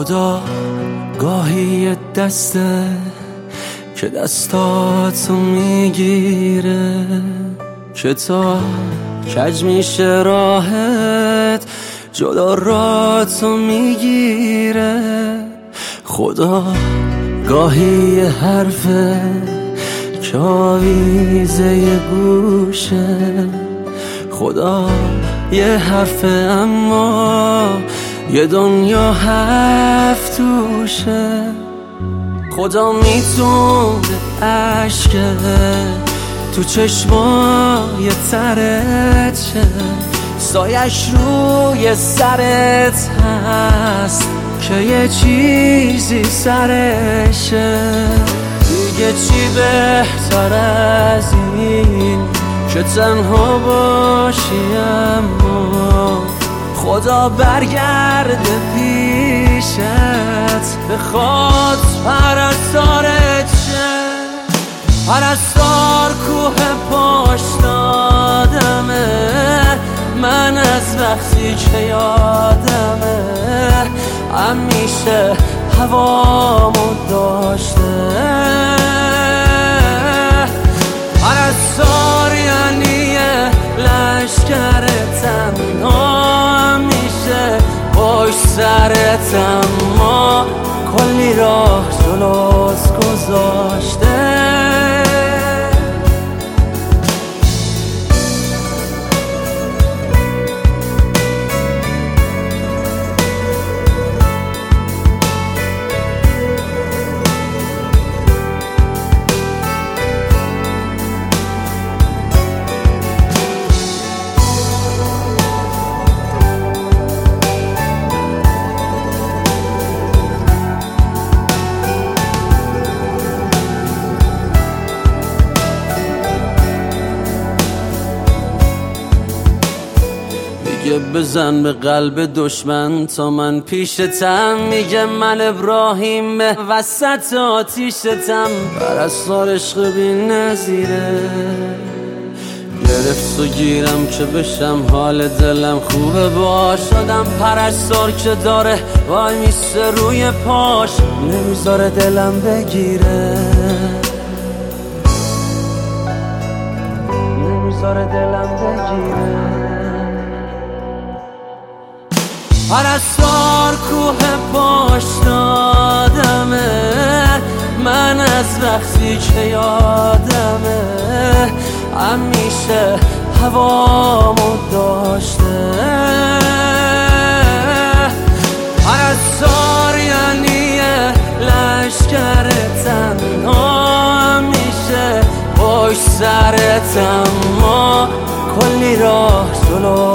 خدا گاهی دسته که دستاتو میگیره که تا کج میشه راحت جدا راتو میگیره. خدا گاهی حرفه که آویزه گوشه، خدا یه حرفه اما یه دنیا حرف توشه. خدا میتونه عشقه تو چشمای ترت شه، سایش روی سرت هست که یه چیزی سرشه. دیگه چی بهتر از این که تنها باشی اما خدا برگرده پیشت بخواد پرستارت شه. پرستار کوه پاش دادمه، من از وقتی که یادمه همیشه هوامو داشته. پرستار یعنی لشکر تنها همیشه پشت سرت اما کلی راه جلوت گذاشته. میگه بزن به قلب دشمن تا من پیشتم، میگه من ابراهیم وسط آتیشتم. پرستار عشق بی نظیره گرفت و گیرم که بشم حال دلم خوبه باش. شدم پرستار که داره وای میسته روی پاش نمیذاره دلم بگیره، نمیذاره دلم بگیره. پرستار کوه پاش دادمه، من از وقتی که یادمه همیشه هوامو داشته. پرستار یعنی لشکر تنها همیشه پشت سرت اما کلی راه جلو